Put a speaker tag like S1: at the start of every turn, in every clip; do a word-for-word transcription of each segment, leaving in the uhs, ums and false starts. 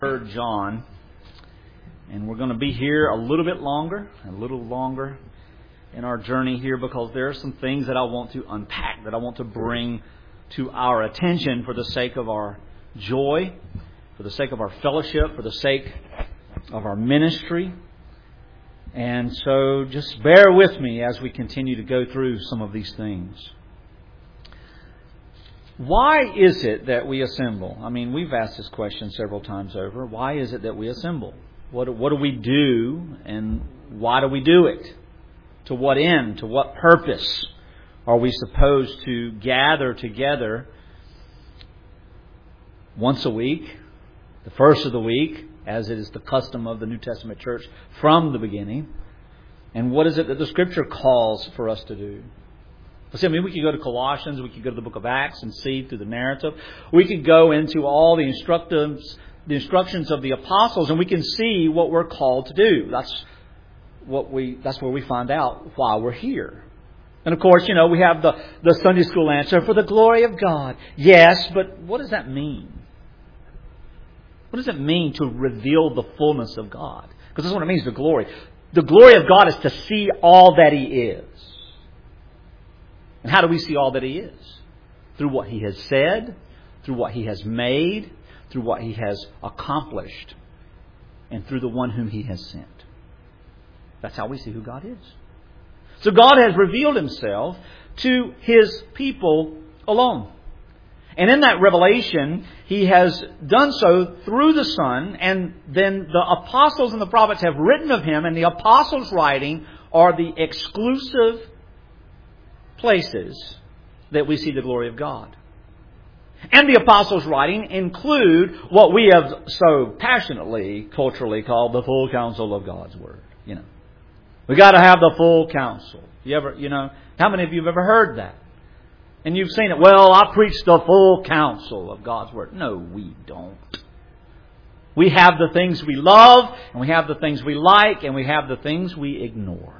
S1: Third John, and we're going to be here a little bit longer, a little longer in our journey here, because there are some things that I want to unpack, that I want to bring to our attention for the sake of our joy, for the sake of our fellowship, for the sake of our ministry. And so just bear with me as we continue to go through some of these things. Why is it that we assemble? I mean, we've asked this question several times over. Why is it that we assemble? What, what do we do, and why do we do it? To what end? To what purpose are we supposed to gather together once a week, the first of the week, as it is the custom of the New Testament church from the beginning? And what is it that the Scripture calls for us to do? I mean, we could go to Colossians, we could go to the book of Acts and see through the narrative. We could go into all the instructions, the instructions of the apostles, and we can see what we're called to do. That's what we. That's where we find out why we're here. And of course, you know, we have the, the Sunday school answer, for the glory of God. Yes, but what does that mean? What does it mean to reveal the fullness of God? Because that's what it means, the glory. The glory of God is to see all that He is. And how do we see all that He is? Through what He has said, through what He has made, through what He has accomplished, and through the one whom He has sent. That's how we see who God is. So God has revealed Himself to His people alone. And in that revelation, He has done so through the Son, and then the apostles and the prophets have written of Him, and the apostles' writing are the exclusive places that we see the glory of God. And the apostles' writing include what we have so passionately, culturally called the full counsel of God's Word. You know, we got to have the full counsel. You ever, you know, how many of you have ever heard that? And you've seen it. Well, I preach the full counsel of God's Word. No, we don't. We have the things we love, and we have the things we like, and we have the things we ignore.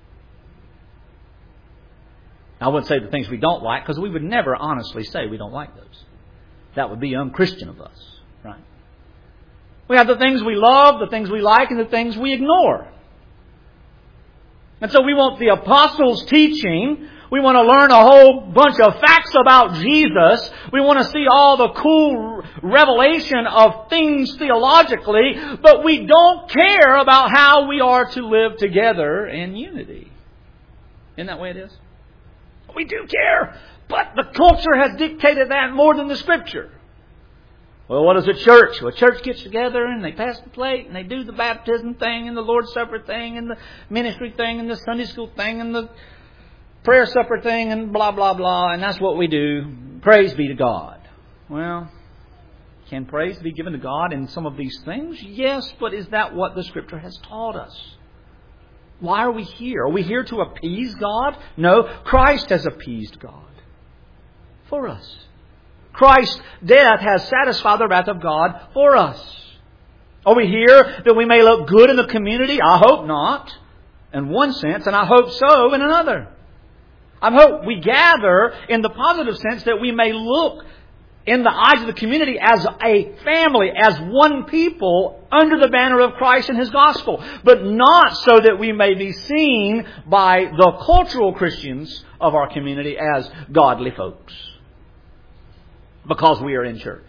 S1: I wouldn't say the things we don't like, because we would never honestly say we don't like those. That would be unchristian of us, right? We have the things we love, the things we like, and the things we ignore. And so we want the apostles' teaching. We want to learn a whole bunch of facts about Jesus. We want to see all the cool revelation of things theologically, but we don't care about how we are to live together in unity. Isn't that the way it is? We do care, but the culture has dictated that more than the Scripture. Well, what is a church? Well, a church gets together and they pass the plate and they do the baptism thing and the Lord's Supper thing and the ministry thing and the Sunday school thing and the prayer supper thing and blah, blah, blah. And that's what we do. Praise be to God. Well, can praise be given to God in some of these things? Yes, but is that what the Scripture has taught us? Why are we here? Are we here to appease God? No, Christ has appeased God for us. Christ's death has satisfied the wrath of God for us. Are we here that we may look good in the community? I hope not, in one sense, and I hope so in another. I hope we gather in the positive sense that we may look in the eyes of the community as a family, as one people under the banner of Christ and His gospel. But not so that we may be seen by the cultural Christians of our community as godly folks. Because we are in church.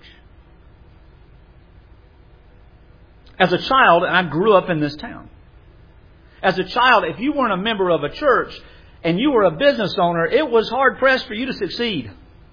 S1: As a child, and I grew up in this town. As a child, if you weren't a member of a church and you were a business owner, it was hard pressed for you to succeed.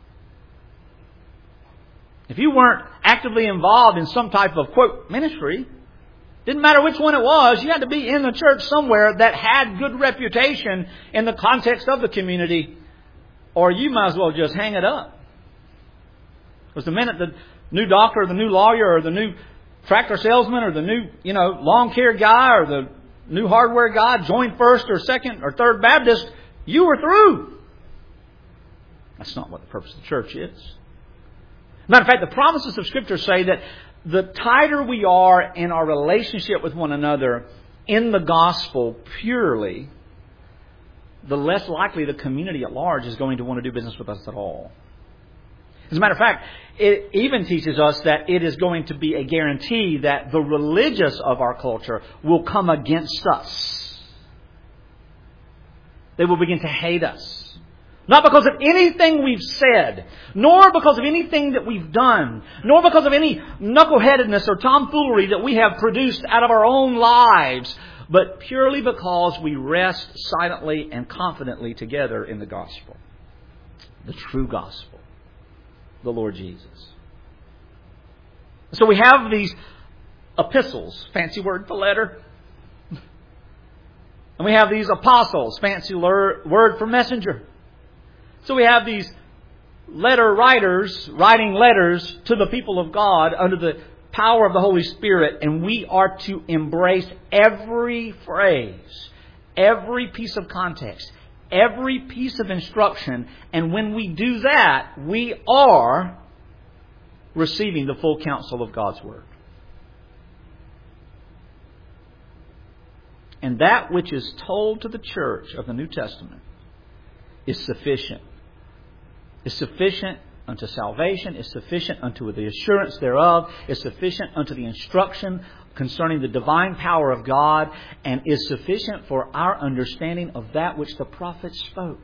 S1: If you weren't actively involved in some type of, quote, ministry, didn't matter which one it was, you had to be in the church somewhere that had good reputation in the context of the community, or you might as well just hang it up. Because the minute the new doctor or the new lawyer or the new tractor salesman or the new, you know, lawn care guy or the new hardware guy joined First or Second or Third Baptist, you were through. That's not what the purpose of the church is. Matter of fact, the promises of Scripture say that the tighter we are in our relationship with one another in the gospel purely, the less likely the community at large is going to want to do business with us at all. As a matter of fact, it even teaches us that it is going to be a guarantee that the religious of our culture will come against us. They will begin to hate us. Not because of anything we've said, nor because of anything that we've done, nor because of any knuckleheadedness or tomfoolery that we have produced out of our own lives, but purely because we rest silently and confidently together in the gospel. The true gospel. The Lord Jesus. So we have these epistles, fancy word for letter. And we have these apostles, fancy word for messenger. So we have these letter writers writing letters to the people of God under the power of the Holy Spirit, and we are to embrace every phrase, every piece of context, every piece of instruction, and when we do that, we are receiving the full counsel of God's Word. And that which is told to the church of the New Testament is sufficient. Is sufficient unto salvation, is sufficient unto the assurance thereof, is sufficient unto the instruction concerning the divine power of God, and is sufficient for our understanding of that which the prophets spoke.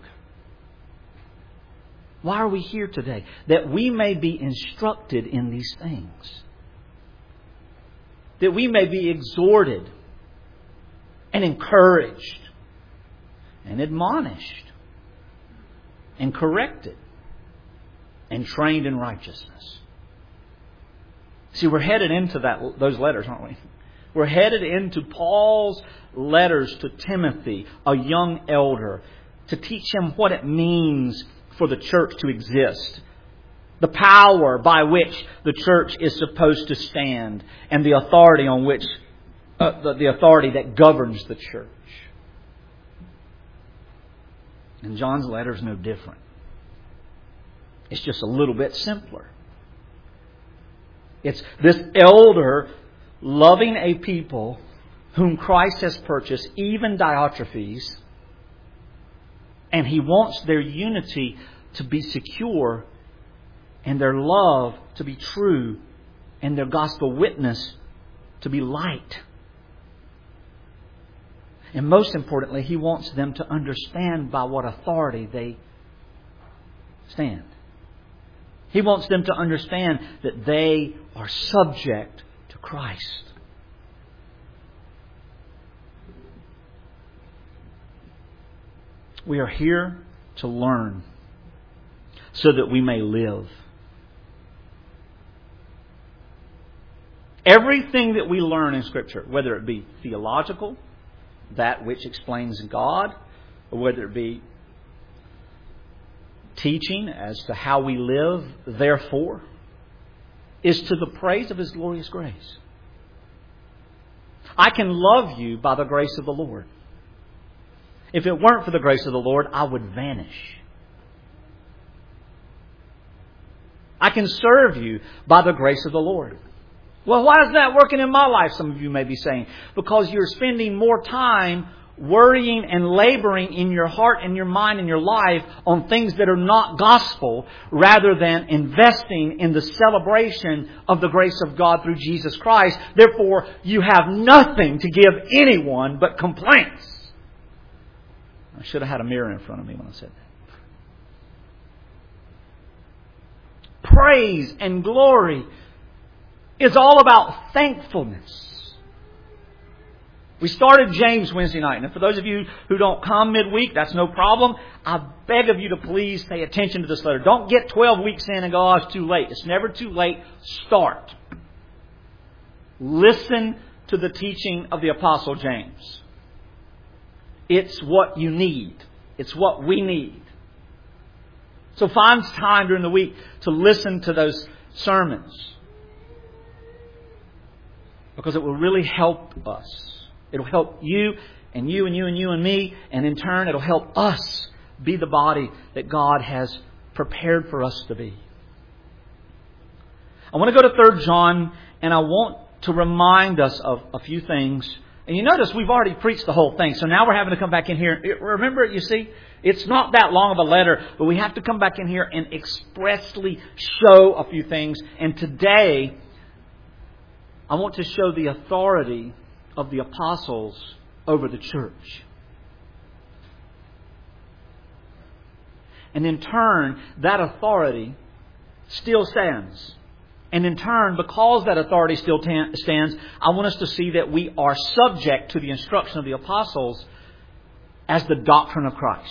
S1: Why are we here today? That we may be instructed in these things. That we may be exhorted and encouraged and admonished and corrected and trained in righteousness. See, we're headed into that those letters, aren't we? We're headed into Paul's letters to Timothy, a young elder, to teach him what it means for the church to exist. The power by which the church is supposed to stand, and the authority on which uh, the, the authority that governs the church. And John's letter is no different. It's just a little bit simpler. It's this elder loving a people whom Christ has purchased, even Diotrephes, and he wants their unity to be secure and their love to be true and their gospel witness to be light. And most importantly, he wants them to understand by what authority they stand. He wants them to understand that they are subject to Christ. We are here to learn so that we may live. Everything that we learn in Scripture, whether it be theological, that which explains God, or whether it be teaching as to how we live, therefore, is to the praise of His glorious grace. I can love you by the grace of the Lord. If it weren't for the grace of the Lord, I would vanish. I can serve you by the grace of the Lord. Well, why is that working in my life? Some of you may be saying. Because you're spending more time worrying and laboring in your heart and your mind and your life on things that are not gospel, rather than investing in the celebration of the grace of God through Jesus Christ. Therefore, you have nothing to give anyone but complaints. I should have had a mirror in front of me when I said that. Praise and glory is all about thankfulness. We started James Wednesday night. And for those of you who don't come midweek, that's no problem. I beg of you to please pay attention to this letter. Don't get twelve weeks in and go, oh, it's too late. It's never too late. Start. Listen to the teaching of the Apostle James. It's what you need. It's what we need. So find time during the week to listen to those sermons, because it will really help us. It'll help you and you and you and you and me. And in turn, it'll help us be the body that God has prepared for us to be. I want to go to Third John, and I want to remind us of a few things. And you notice we've already preached the whole thing. So now we're having to come back in here. Remember, you see, It's not that long of a letter, but we have to come back in here and expressly show a few things. And today, I want to show the authority of the apostles over the church. And in turn, that authority still stands. And in turn, because that authority still ta- stands, I want us to see that we are subject to the instruction of the apostles as the doctrine of Christ.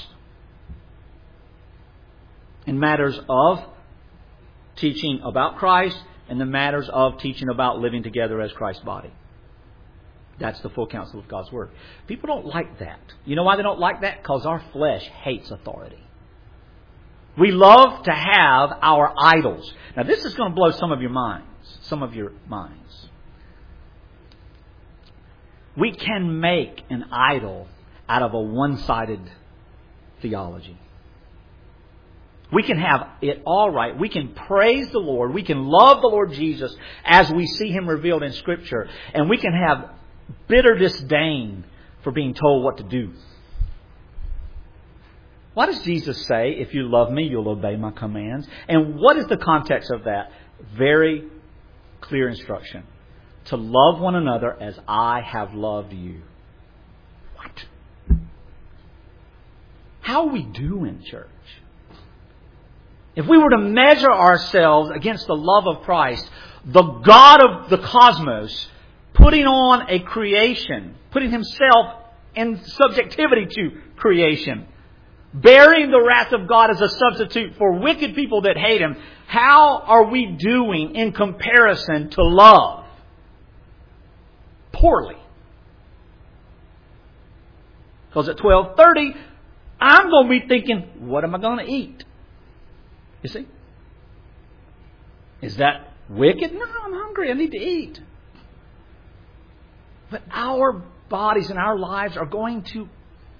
S1: In matters of teaching about Christ and the matters of teaching about living together as Christ's body. That's the full counsel of God's Word. People don't like that. You know why they don't like that? Because our flesh hates authority. We love to have our idols. Now this is going to blow some of your minds. Some of your minds. We can make an idol out of a one-sided theology. We can have it all right. We can praise the Lord. We can love the Lord Jesus as we see Him revealed in Scripture. And we can have bitter disdain for being told what to do. What does Jesus say? If you love me, you'll obey my commands. And what is the context of that? Very clear instruction. To love one another as I have loved you. What? How are we doing, church? If we were to measure ourselves against the love of Christ, the God of the cosmos, putting on a creation, putting Himself in subjectivity to creation, bearing the wrath of God as a substitute for wicked people that hate Him, how are we doing in comparison to love? Poorly. Because at twelve thirty, I'm going to be thinking, what am I going to eat? You see? Is that wicked? No, I'm hungry. I need to eat. But our bodies and our lives are going to,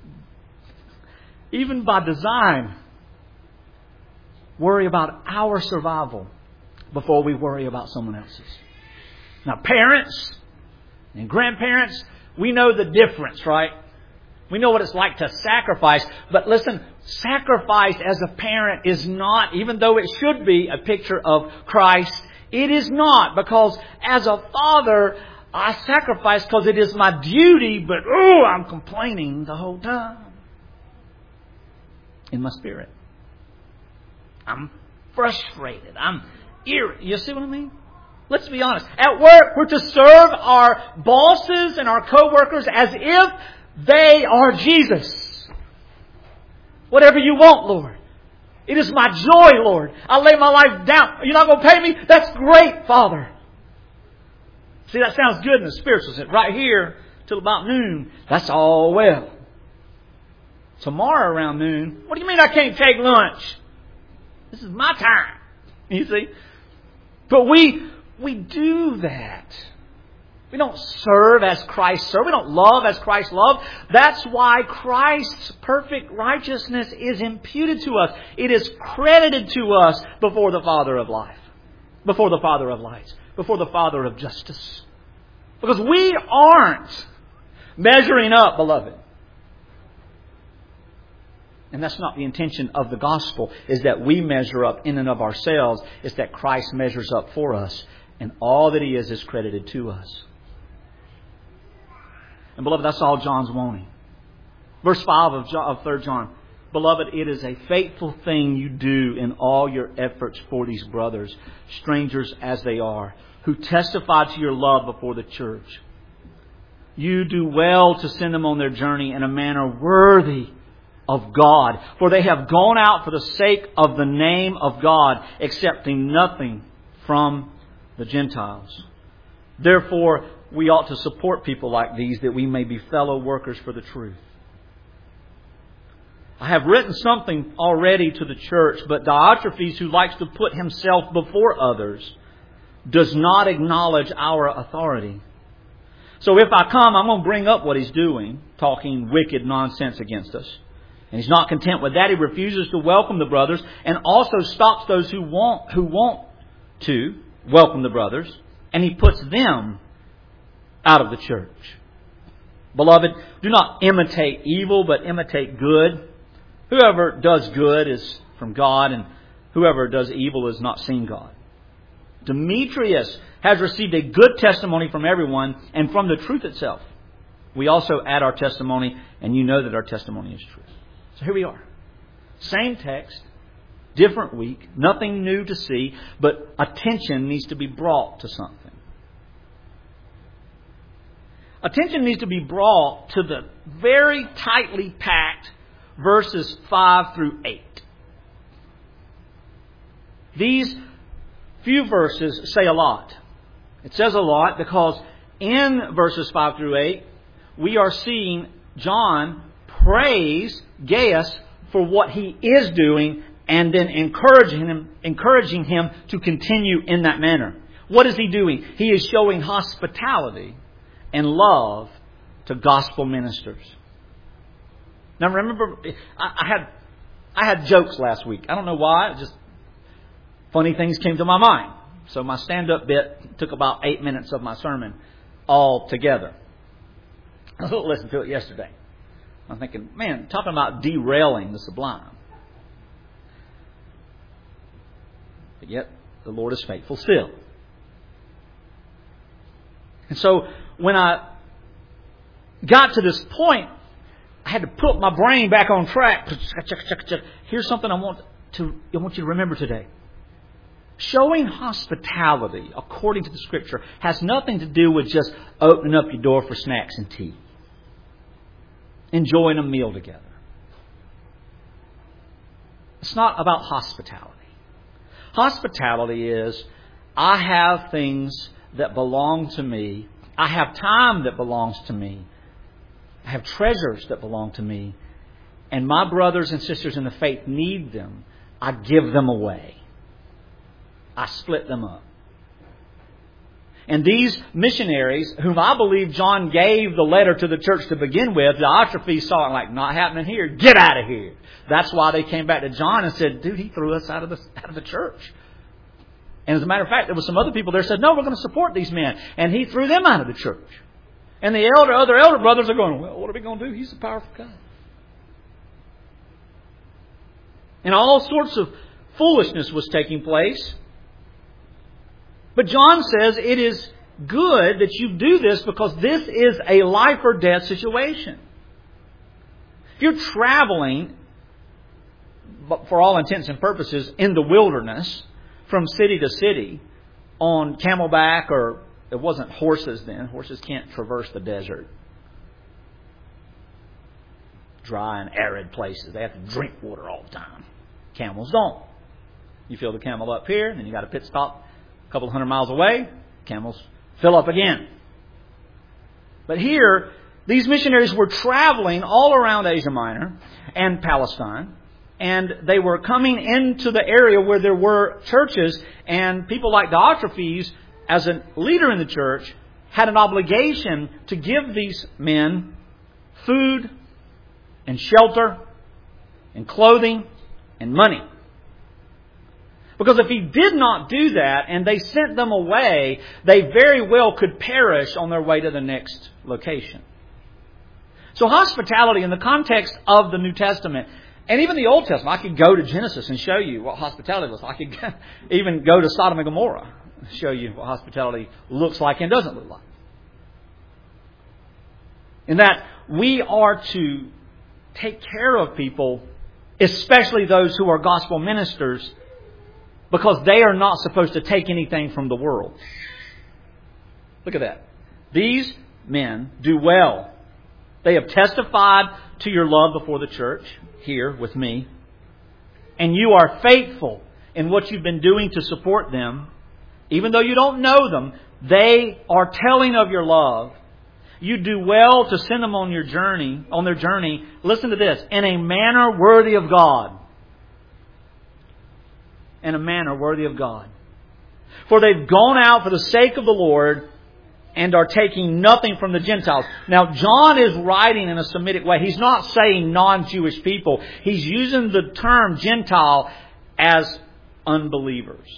S1: even by design, worry about our survival before we worry about someone else's. Now, parents and grandparents, we know the difference, right? We know what it's like to sacrifice. But listen, sacrifice as a parent is not, even though it should be a picture of Christ, it is not. Because as a father, I sacrifice because it is my duty, but oh, I'm complaining the whole time. In my spirit. I'm frustrated. I'm irritated. You see what I mean? Let's be honest. At work, we're to serve our bosses and our co-workers as if they are Jesus. Whatever you want, Lord. It is my joy, Lord. I lay my life down. You're not going to pay me? That's great, Father. See, that sounds good in the spiritual sense. Right here, till about noon, that's all well. Tomorrow around noon, what do you mean I can't take lunch? This is my time. You see? But we we do that. We don't serve as Christ served. We don't love as Christ loved. That's why Christ's perfect righteousness is imputed to us. It is credited to us before the Father of life. Before the Father of lights. Before the Father of justice. Because we aren't measuring up, beloved. And that's not the intention of the gospel, is that we measure up in and of ourselves. It's that Christ measures up for us. And all that He is is credited to us. And beloved, that's all John's wanting. Verse five of, John, of Third John. Beloved, it is a faithful thing you do in all your efforts for these brothers, strangers as they are, who testify to your love before the church. You do well to send them on their journey in a manner worthy of God. For they have gone out for the sake of the name of God, accepting nothing from the Gentiles. Therefore, we ought to support people like these, that we may be fellow workers for the truth. I have written something already to the church, but Diotrephes, who likes to put himself before others, does not acknowledge our authority. So if I come, I'm going to bring up what he's doing, talking wicked nonsense against us. And he's not content with that. He refuses to welcome the brothers and also stops those who want, who want to welcome the brothers. And he puts them out of the church. Beloved, do not imitate evil, but imitate good. Whoever does good is from God, and whoever does evil has not seen God. Demetrius has received a good testimony from everyone and from the truth itself. We also add our testimony, and you know that our testimony is true. So here we are. Same text, different week, nothing new to see, but attention needs to be brought to something. Attention needs to be brought to the very tightly packed verses five through eight. These few verses say a lot. It says a lot because in verses five through eight, we are seeing John praise Gaius for what he is doing and then encouraging him, encouraging him to continue in that manner. What is he doing? He is showing hospitality and love to gospel ministers. Now remember, I, I had I had jokes last week. I don't know why. Just funny things came to my mind. So my stand-up bit took about eight minutes of my sermon all together. I listened to it yesterday. I'm thinking, man, talking about derailing the sublime. But yet, the Lord is faithful still. And so, when I got to this point, I had to put my brain back on track. Here's something I want to I want you to remember today. Showing hospitality, according to the Scripture, has nothing to do with just opening up your door for snacks and tea. Enjoying a meal together. It's not about hospitality. Hospitality is, I have things that belong to me. I have time that belongs to me. I have treasures that belong to me. And my brothers and sisters in the faith need them. I give them away. I split them up. And these missionaries, whom I believe John gave the letter to the church to begin with, Diotrephes saw it like, not happening here. Get out of here. That's why they came back to John and said, dude, he threw us out of the out of the church. And as a matter of fact, there were some other people there who said, no, we're going to support these men. And he threw them out of the church. And the elder, other elder brothers are going, well, what are we going to do? He's a powerful God. And all sorts of foolishness was taking place. But John says it is good that you do this because this is a life or death situation. If you're traveling, for all intents and purposes, in the wilderness, from city to city, on camelback, or it wasn't horses then. Horses can't traverse the desert. Dry and arid places. They have to drink water all the time. Camels don't. You fill the camel up here, and then you got a pit stop a couple hundred miles away. Camels fill up again. But here, these missionaries were traveling all around Asia Minor and Palestine. And they were coming into the area where there were churches, and people like Diotrephes, as a leader in the church, had an obligation to give these men food and shelter and clothing and money. Because if he did not do that and they sent them away, they very well could perish on their way to the next location. So hospitality in the context of the New Testament, and even the Old Testament, I could go to Genesis and show you what hospitality was. I could even go to Sodom and Gomorrah and show you what hospitality looks like and doesn't look like. In that we are to take care of people, especially those who are gospel ministers, because they are not supposed to take anything from the world. Look at that. These men do well. They have testified to your love before the church, here with me. And you are faithful in what you've been doing to support them. Even though you don't know them, they are telling of your love. You do well to send them on your journey, on their journey. Listen to this. In a manner worthy of God. In a manner worthy of God. For they've gone out for the sake of the Lord and are taking nothing from the Gentiles. Now, John is writing in a Semitic way. He's not saying non-Jewish people. He's using the term Gentile as unbelievers.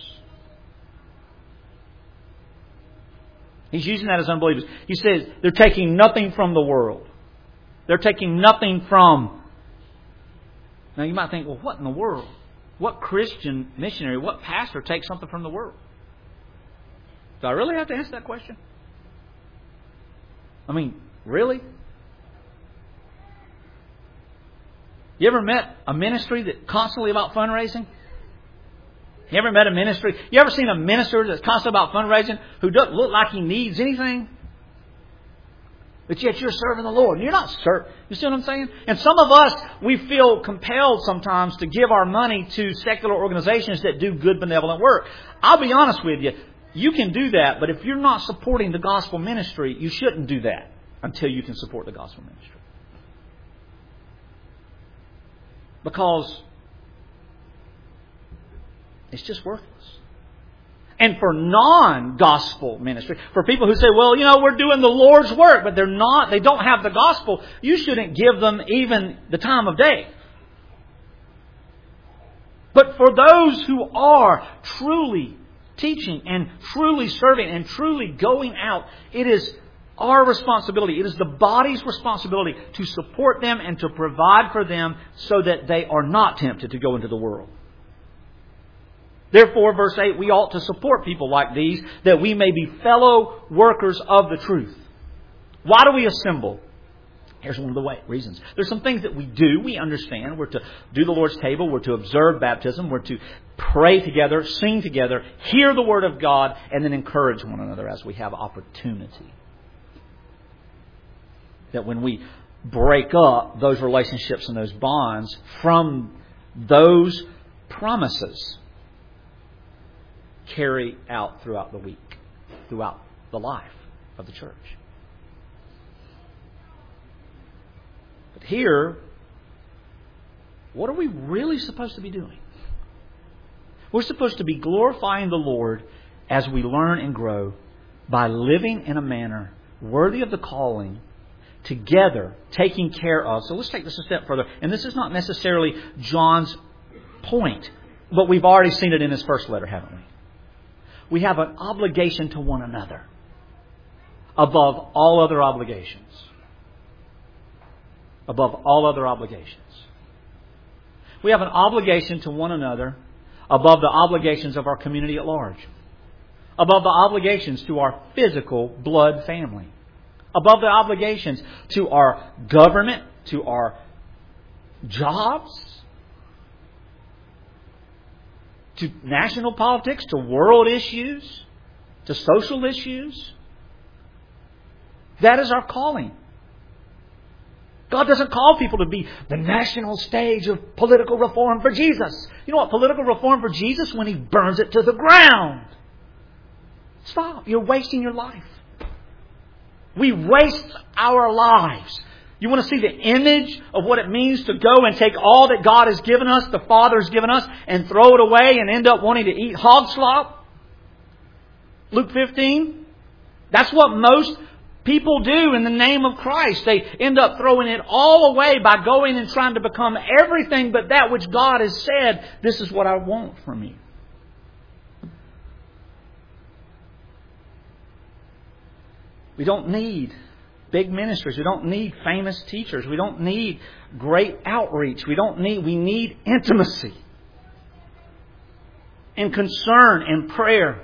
S1: He's using that as unbelievers. He says they're taking nothing from the world. They're taking nothing from Now you might think, well, what in the world? What Christian missionary, what pastor takes something from the world? Do I really have to answer that question? I mean, really? You ever met a ministry that's constantly about fundraising? You ever met a ministry? You ever seen a minister that's constantly about fundraising who doesn't look like he needs anything? But yet you're serving the Lord. You're not serving. You see what I'm saying? And some of us, we feel compelled sometimes to give our money to secular organizations that do good, benevolent work. I'll be honest with you. You can do that, but if you're not supporting the gospel ministry, you shouldn't do that until you can support the gospel ministry. Because it's just worthless. And for non-gospel ministry, for people who say, well, you know, we're doing the Lord's work, but they're not, they don't have the gospel, you shouldn't give them even the time of day. But for those who are truly teaching and truly serving and truly going out, it is our responsibility. It is the body's responsibility to support them and to provide for them so that they are not tempted to go into the world. Therefore, verse eight, we ought to support people like these that we may be fellow workers of the truth. Why do we assemble? Here's one of the way, reasons. There's some things that we do. We understand. We're to do the Lord's table. We're to observe baptism. We're to pray together, sing together, hear the Word of God, and then encourage one another as we have opportunity. That when we break up those relationships and those bonds from those promises, carry out throughout the week, throughout the life of the church. But here, what are we really supposed to be doing? We're supposed to be glorifying the Lord as we learn and grow by living in a manner worthy of the calling, together, taking care of. So let's take this a step further. And this is not necessarily John's point, but we've already seen it in his first letter, haven't we? We have an obligation to one another above all other obligations. Above all other obligations. We have an obligation to one another above the obligations of our community at large. Above the obligations to our physical blood family. Above the obligations to our government, to our jobs, to national politics, to world issues, to social issues. That is our calling. God doesn't call people to be the national stage of political reform for Jesus. You know what political reform for Jesus? When He burns it to the ground. Stop. You're wasting your life. We waste our lives. You want to see the image of what it means to go and take all that God has given us, the Father has given us, and throw it away and end up wanting to eat hog slop? Luke fifteen. That's what most people do in the name of Christ. They end up throwing it all away by going and trying to become everything but that which God has said, this is what I want from you. We don't need big ministries. We don't need famous teachers. We don't need great outreach. We don't need, we need intimacy and concern and prayer.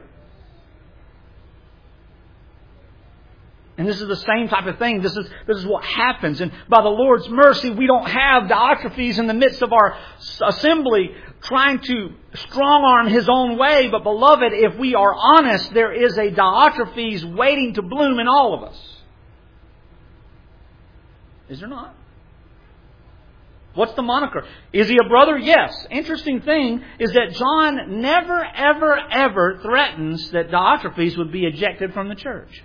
S1: And this is the same type of thing. This is, this is what happens. And by the Lord's mercy, we don't have Diotrephes in the midst of our assembly trying to strong-arm his own way. But beloved, if we are honest, there is a Diotrephes waiting to bloom in all of us. Is there not? What's the moniker? Is he a brother? Yes. Interesting thing is that John never, ever, ever threatens that Diotrephes would be ejected from the church.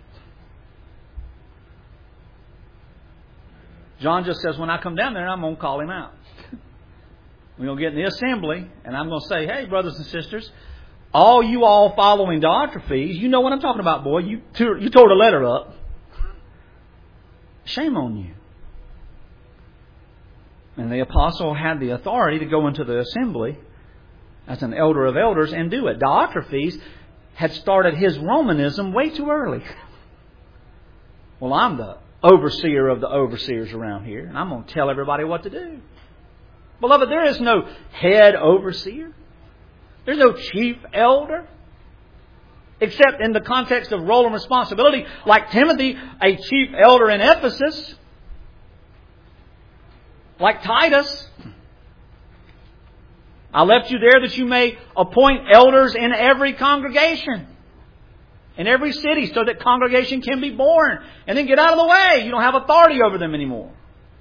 S1: John just says, when I come down there, I'm going to call him out. We're going to get in the assembly, and I'm going to say, hey, brothers and sisters, all you all following Diotrephes, you know what I'm talking about, boy. You, you tore the letter up. Shame on you. And the apostle had the authority to go into the assembly as an elder of elders and do it. Diotrephes had started his Romanism way too early. Well, I'm the overseer of the overseers around here, and I'm going to tell everybody what to do. Beloved, there is no head overseer. There's no chief elder. Except in the context of role and responsibility, like Timothy, a chief elder in Ephesus, like Titus. I left you there that you may appoint elders in every congregation, in every city, so that congregation can be born. And then get out of the way. You don't have authority over them anymore.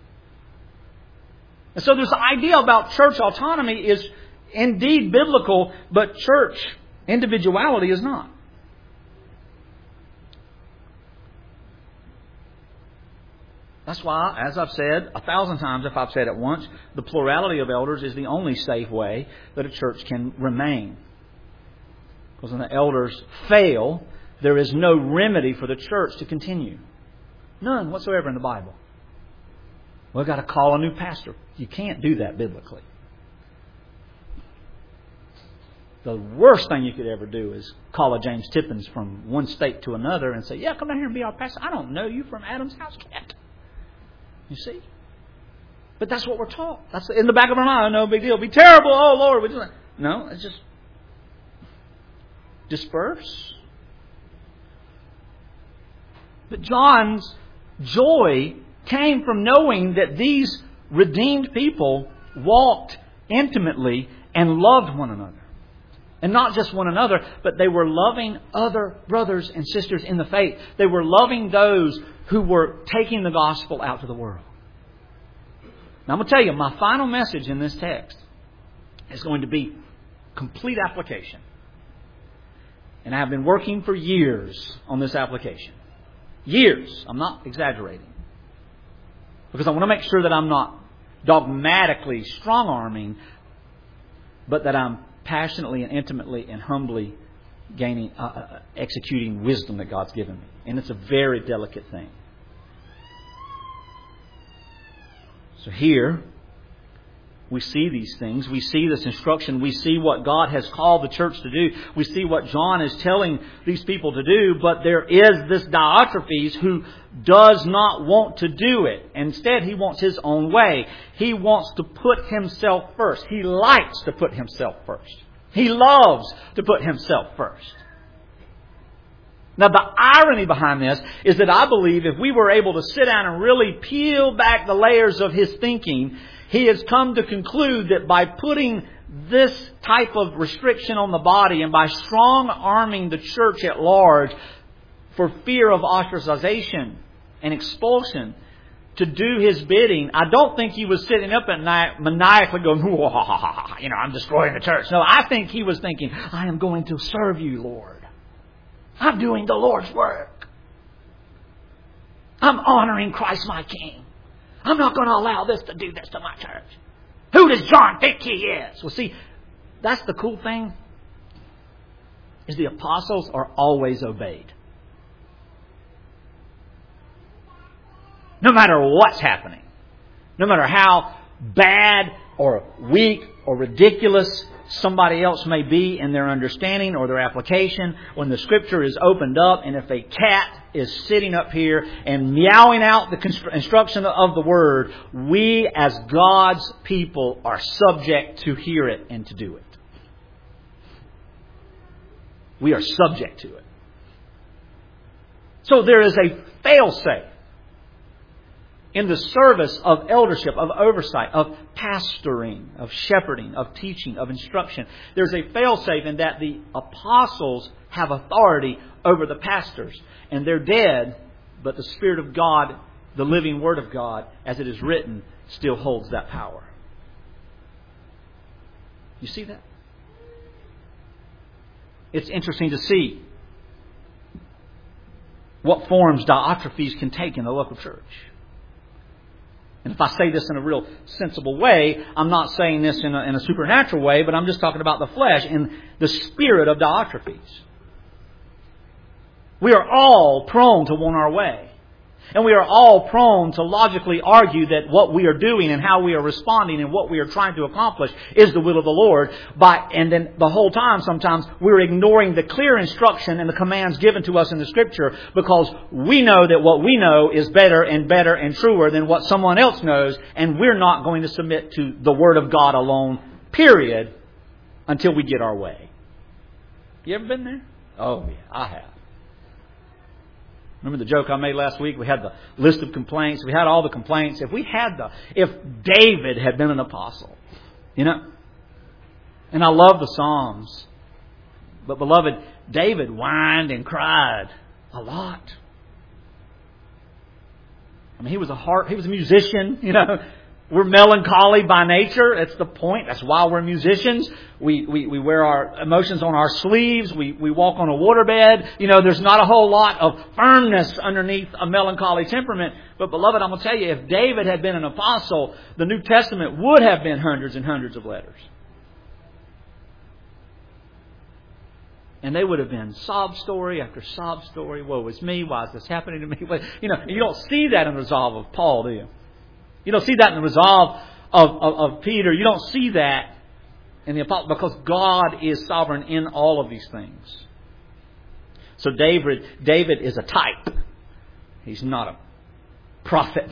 S1: And so this idea about church autonomy is indeed biblical, but church individuality is not. That's why, as I've said a thousand times, if I've said it once, the plurality of elders is the only safe way that a church can remain. Because when the elders fail, there is no remedy for the church to continue. None whatsoever in the Bible. We've got to call a new pastor. You can't do that biblically. The worst thing you could ever do is call a James Tippins from one state to another and say, yeah, come down here and be our pastor. I don't know you from Adam's house cat. You see? But that's what we're taught. That's in the back of our mind. No big deal. Be terrible. Oh, Lord. We just... No, it's just disperse. But John's joy came from knowing that these redeemed people walked intimately and loved one another. And not just one another, but they were loving other brothers and sisters in the faith. They were loving those who were taking the gospel out to the world. Now I'm going to tell you, my final message in this text is going to be complete application. And I have been working for years on this application. Years. I'm not exaggerating. Because I want to make sure that I'm not dogmatically strong-arming, but that I'm passionately and intimately and humbly gaining, uh, uh, executing wisdom that God's given me. And it's a very delicate thing. So here, we see these things. We see this instruction. We see what God has called the church to do. We see what John is telling these people to do. But there is this Diotrephes who does not want to do it. Instead, he wants his own way. He wants to put himself first. He likes to put himself first. He loves to put himself first. Now, the irony behind this is that I believe if we were able to sit down and really peel back the layers of his thinking, he has come to conclude that by putting this type of restriction on the body and by strong-arming the church at large for fear of ostracization and expulsion to do his bidding, I don't think he was sitting up at night maniacally going, you know, I'm destroying the church. No, I think he was thinking, I am going to serve you, Lord. I'm doing the Lord's work. I'm honoring Christ my King. I'm not going to allow this to do this to my church. Who does John think he is? Well, see, that's the cool thing, is the apostles are always obeyed. No matter what's happening. No matter how bad or weak or ridiculous somebody else may be in their understanding or their application, when the Scripture is opened up and if a cat is sitting up here and meowing out the instruction of the Word, we as God's people are subject to hear it and to do it. We are subject to it. So there is a fail-safe in the service of eldership, of oversight, of pastoring, of shepherding, of teaching, of instruction. There's a fail-safe in that the apostles have authority over the pastors. And they're dead, but the Spirit of God, the living Word of God, as it is written, still holds that power. You see that? It's interesting to see what forms Diotrephes can take in the local church. And if I say this in a real sensible way, I'm not saying this in a, in a supernatural way, but I'm just talking about the flesh and the spirit of Diotrephes. We are all prone to want our way. And we are all prone to logically argue that what we are doing and how we are responding and what we are trying to accomplish is the will of the Lord. By, and then the whole time, sometimes, we're ignoring the clear instruction and the commands given to us in the Scripture because we know that what we know is better and better and truer than what someone else knows, and we're not going to submit to the Word of God alone, period, until we get our way. You ever been there? Oh, yeah, I have. Remember the joke I made last week? We had the list of complaints. We had all the complaints. If we had the, if David had been an apostle, you know, and I love the Psalms, but beloved, David whined and cried a lot. I mean, he was a heart, he was a musician, you know. We're melancholy by nature. That's the point. That's why we're musicians. We, we, we wear our emotions on our sleeves. We, we walk on a waterbed. You know, there's not a whole lot of firmness underneath a melancholy temperament. But beloved, I'm going to tell you, if David had been an apostle, the New Testament would have been hundreds and hundreds of letters. And they would have been sob story after sob story. Woe is me. Why is this happening to me? You know, you don't see that in the resolve of Paul, do you? You don't see that in the resolve of, of, of Peter. You don't see that in the apostle because God is sovereign in all of these things. So David, David is a type. He's not a prophet.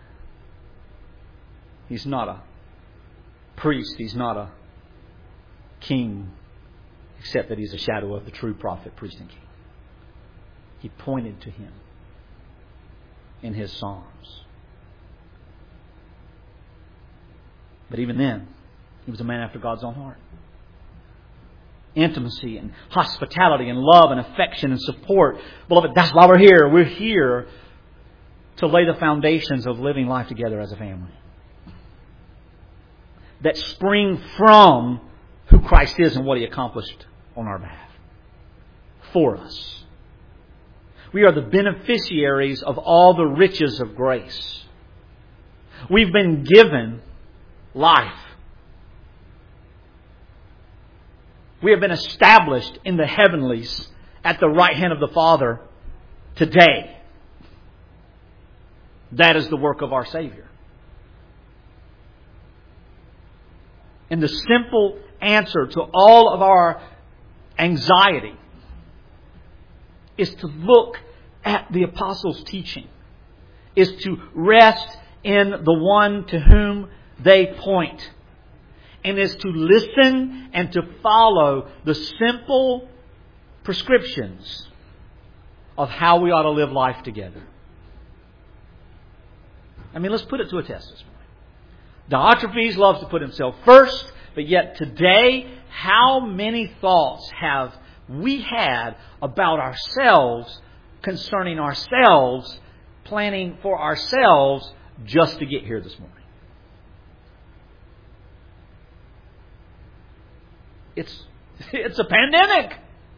S1: He's not a priest. He's not a king, except that he's a shadow of the true prophet, priest, and king. He pointed to him in his Psalms. But even then, he was a man after God's own heart. Intimacy and hospitality and love and affection and support. Beloved, that's why we're here. We're here to lay the foundations of living life together as a family. That spring from who Christ is and what He accomplished on our behalf. For us. We are the beneficiaries of all the riches of grace. We've been given life. We have been established in the heavenlies at the right hand of the Father today. That is the work of our Savior. And the simple answer to all of our anxiety is to look at the apostles' teaching. Is to rest in the one to whom they point. And is to listen and to follow the simple prescriptions of how we ought to live life together. I mean, let's put it to a test this morning. Diotrephes loves to put himself first, but yet today, how many thoughts have we had about ourselves, concerning ourselves, planning for ourselves just to get here this morning? It's, it's a pandemic.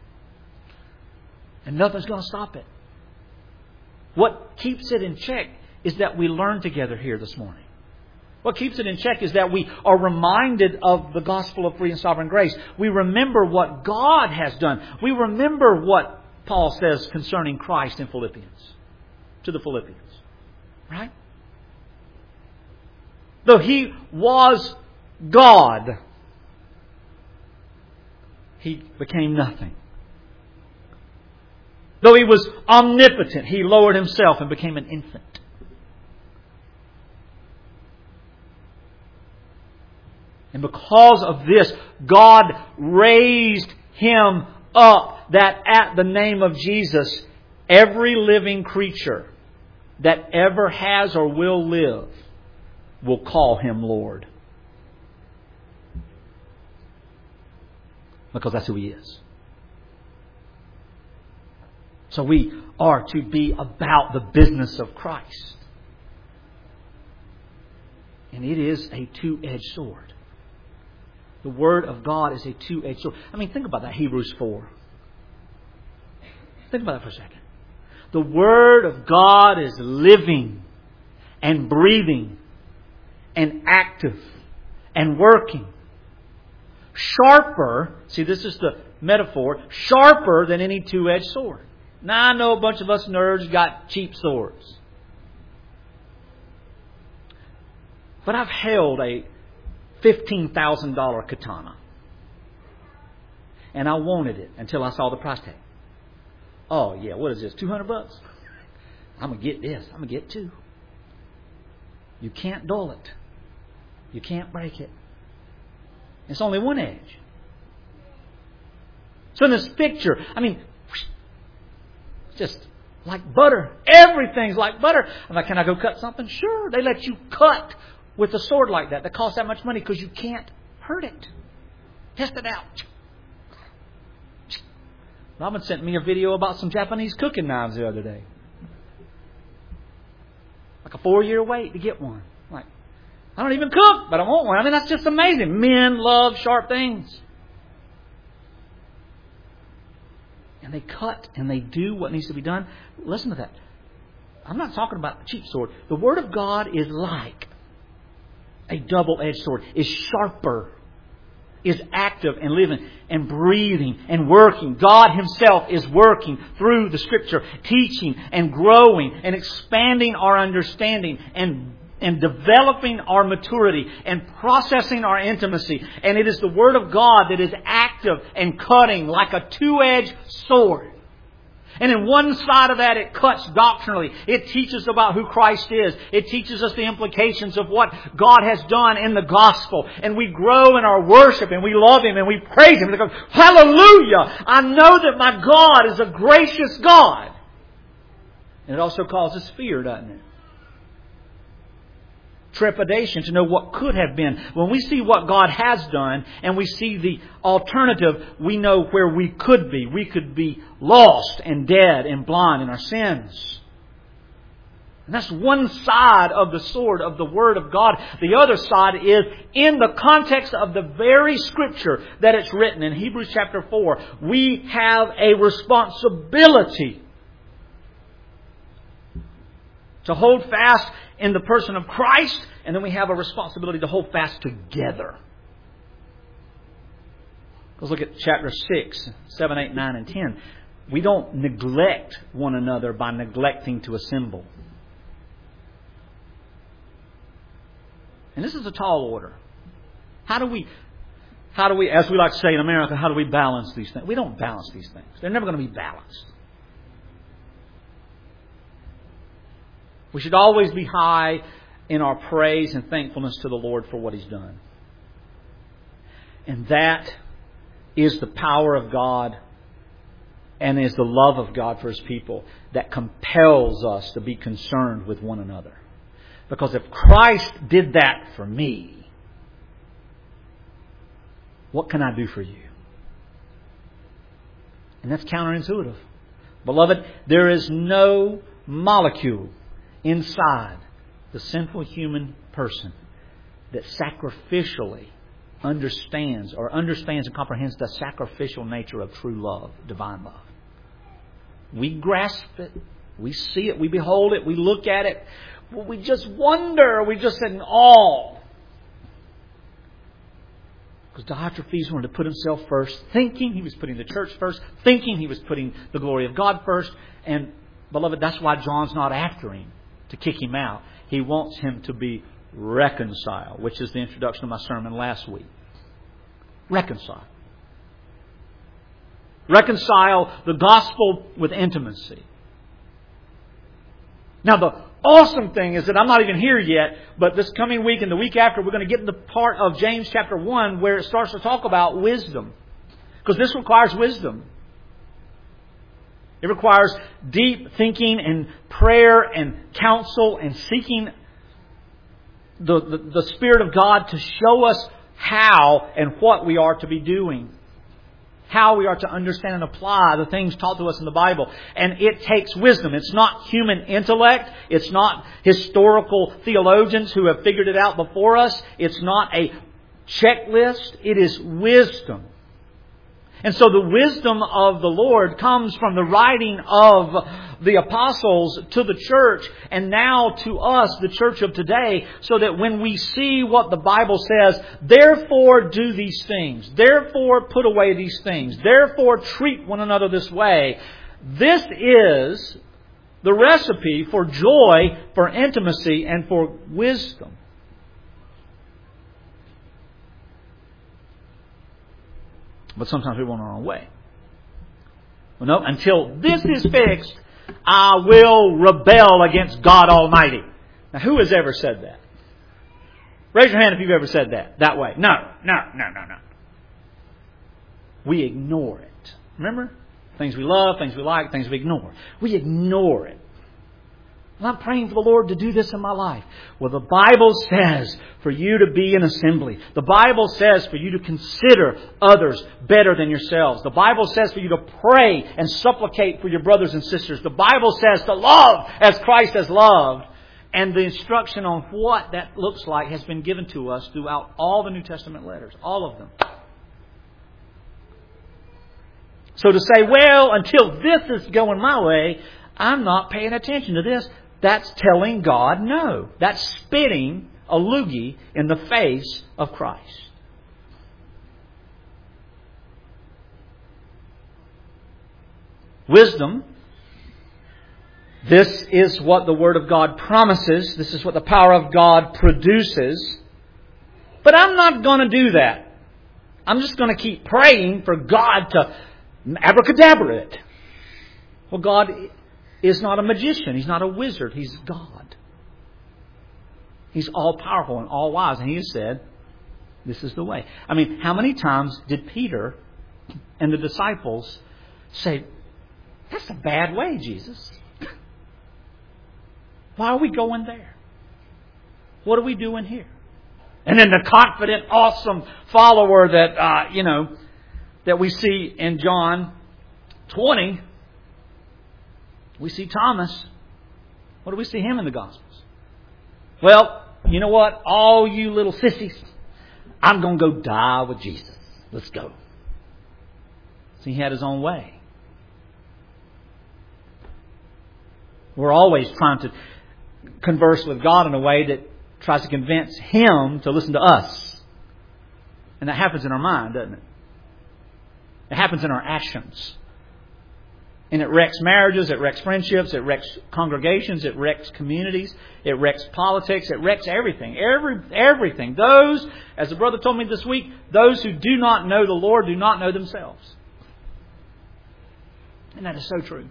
S1: And nothing's going to stop it. What keeps it in check is that we learn together here this morning. What keeps it in check is that we are reminded of the gospel of free and sovereign grace. We remember what God has done. We remember what Paul says concerning Christ in Philippians. To the Philippians. Right? Though He was God, He became nothing. Though He was omnipotent, He lowered Himself and became an infant. And because of this, God raised Him up, that at the name of Jesus, every living creature that ever has or will live will call Him Lord. Because that's who He is. So we are to be about the business of Christ. And it is a two-edged sword. The Word of God is a two-edged sword. I mean, think about that, Hebrews four. Think about that for a second. The Word of God is living and breathing and active and working. Sharper, see, this is the metaphor, sharper than any two-edged sword. Now, I know a bunch of us nerds got cheap swords. But I've held a fifteen thousand dollars katana. And I wanted it until I saw the price tag. Oh, yeah, what is this, two hundred bucks? I'm going to get this. I'm going to get two. You can't dull it. You can't break it. It's only one edge. So in this picture, I mean, just like butter. Everything's like butter. I'm like, can I go cut something? Sure. They let you cut with a sword like that. That costs that much money because you can't hurt it. Test it out. Robin sent me a video about some Japanese cooking knives the other day. Like a four-year wait to get one. Like, I don't even cook, but I want one. I mean, that's just amazing. Men love sharp things. And they cut and they do what needs to be done. Listen to that. I'm not talking about a cheap sword. The Word of God is like a double-edged sword. Is sharper. Is active and living and breathing and working. God Himself is working through the Scripture, teaching and growing and expanding our understanding and, and developing our maturity and processing our intimacy. And it is the Word of God that is active and cutting like a two-edged sword. And in one side of that, it cuts doctrinally. It teaches about who Christ is. It teaches us the implications of what God has done in the gospel. And we grow in our worship and we love Him and we praise Him. And we go, hallelujah! I know that my God is a gracious God. And it also causes fear, doesn't it? Trepidation to know what could have been. When we see what God has done and we see the alternative, we know where we could be. We could be lost and dead and blind in our sins. And that's one side of the sword of the Word of God. The other side is in the context of the very Scripture that it's written in Hebrews chapter four. We have a responsibility to hold fast in the person of Christ, and then we have a responsibility to hold fast together. Let's look at chapter six, seven, eight, nine, and ten. We don't neglect one another by neglecting to assemble. And this is a tall order. How do we, how do we, as we like to say in America, how do we balance these things? We don't balance these things. They're never going to be balanced. We should always be high in our praise and thankfulness to the Lord for what He's done. And that is the power of God and is the love of God for His people that compels us to be concerned with one another. Because if Christ did that for me, what can I do for you? And that's counterintuitive. Beloved, there is no molecule inside the sinful human person that sacrificially understands or understands and comprehends the sacrificial nature of true love, divine love. We grasp it. We see it. We behold it. We look at it. We just wonder. We just in awe. Because Diotrephes wanted to put himself first, thinking he was putting the church first, thinking he was putting the glory of God first. And, beloved, that's why John's not after him to kick him out. He wants him to be reconciled, which is the introduction of my sermon last week. Reconcile. Reconcile the gospel with intimacy. Now, the awesome thing is that I'm not even here yet, but this coming week and the week after, we're going to get to the part of James chapter one where it starts to talk about wisdom. Because this requires wisdom. It requires deep thinking and prayer and counsel and seeking the, the, the Spirit of God to show us how and what we are to be doing. How we are to understand and apply the things taught to us in the Bible. And it takes wisdom. It's not human intellect. It's not historical theologians who have figured it out before us. It's not a checklist. It is wisdom. And so the wisdom of the Lord comes from the writing of the apostles to the church and now to us, the church of today, so that when we see what the Bible says, therefore do these things, therefore put away these things, therefore treat one another this way, this is the recipe for joy, for intimacy, and for wisdom. But sometimes we want our own way. Well, no, until this is fixed, I will rebel against God Almighty. Now, who has ever said that? Raise your hand if you've ever said that, that way. No, no, no, no, no. We ignore it. Remember? Things we love, things we like, things we ignore. We ignore it. And I'm praying for the Lord to do this in my life. Well, the Bible says for you to be an assembly. The Bible says for you to consider others better than yourselves. The Bible says for you to pray and supplicate for your brothers and sisters. The Bible says to love as Christ has loved. And the instruction on what that looks like has been given to us throughout all the New Testament letters. All of them. So to say, well, until this is going my way, I'm not paying attention to this. That's telling God no. That's spitting a loogie in the face of Christ. Wisdom. This is what the Word of God promises. This is what the power of God produces. But I'm not going to do that. I'm just going to keep praying for God to abracadabra it. Well, God is not a magician. He's not a wizard. He's God. He's all-powerful and all-wise. And He has said, this is the way. I mean, how many times did Peter and the disciples say, that's a bad way, Jesus. Why are we going there? What are we doing here? And then the confident, awesome follower that, uh, you know, that we see in John twenty, we see Thomas. What do we see him in the Gospels? Well, you know what? All you little sissies, I'm going to go die with Jesus. Let's go. So he had his own way. We're always trying to converse with God in a way that tries to convince Him to listen to us. And that happens in our mind, doesn't it? It happens in our actions. And it wrecks marriages, it wrecks friendships, it wrecks congregations, it wrecks communities, it wrecks politics, it wrecks everything. Every everything. Those, as the brother told me this week, those who do not know the Lord do not know themselves. And that is so true.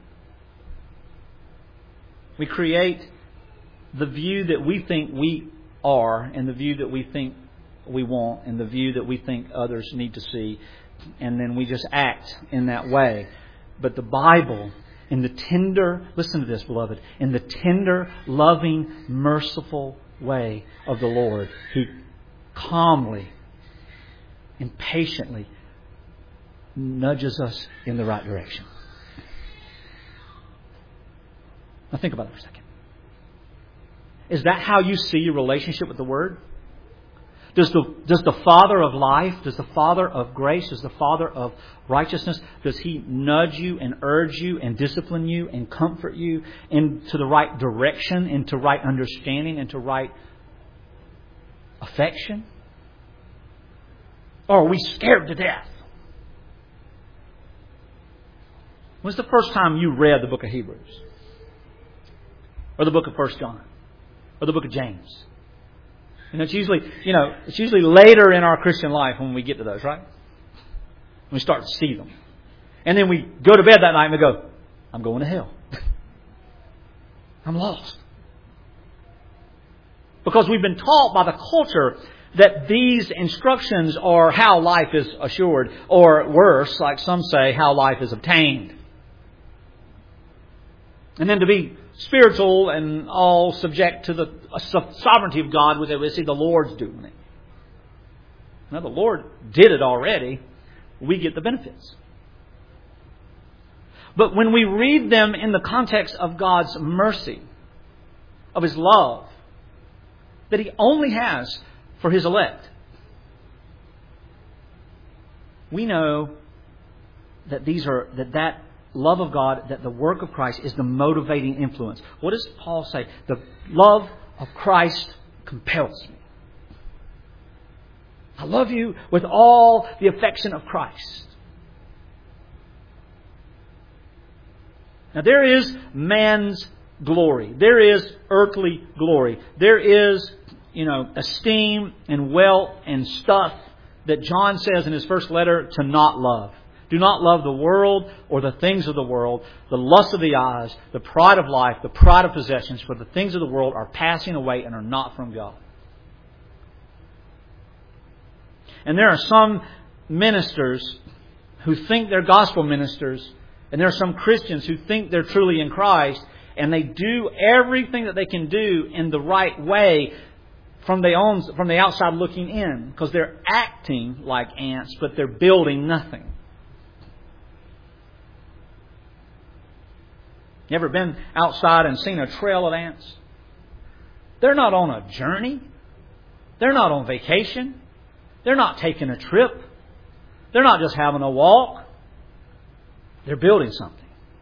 S1: We create the view that we think we are, and the view that we think we want, and the view that we think others need to see, and then we just act in that way. But the Bible, in the tender, listen to this, beloved, in the tender, loving, merciful way of the Lord, He calmly and patiently nudges us in the right direction. Now think about it for a second. Is that how you see your relationship with the Word? Does the, does the Father of life, does the Father of grace, does the Father of righteousness, does He nudge you and urge you and discipline you and comfort you into the right direction, into right understanding, into right affection? Or are we scared to death? When's the first time you read the book of Hebrews? Or the book of First John? Or the book of James? And it's usually, you know, it's usually later in our Christian life when we get to those, right? When we start to see them. And then we go to bed that night and we go, I'm going to hell. I'm lost. Because we've been taught by the culture that these instructions are how life is assured. Or worse, like some say, how life is obtained. And then to be spiritual and all subject to the sovereignty of God, we see the Lord's doing it. Now, the Lord did it already. We get the benefits. But when we read them in the context of God's mercy, of His love, that He only has for His elect, we know that these are that that love of God, that the work of Christ is the motivating influence. What does Paul say? The love of Christ compels me. I love you with all the affection of Christ. Now there is man's glory. There is earthly glory. There is, you know, esteem and wealth and stuff that John says in his first letter to not love. Do not love the world or the things of the world, the lust of the eyes, the pride of life, the pride of possessions, for the things of the world are passing away and are not from God. And there are some ministers who think they're gospel ministers, and there are some Christians who think they're truly in Christ, and they do everything that they can do in the right way from the, own, from the outside looking in, because they're acting like ants, but they're building nothing. You ever been outside and seen a trail of ants? They're not on a journey. They're not on vacation. They're not taking a trip. They're not just having a walk. They're building something.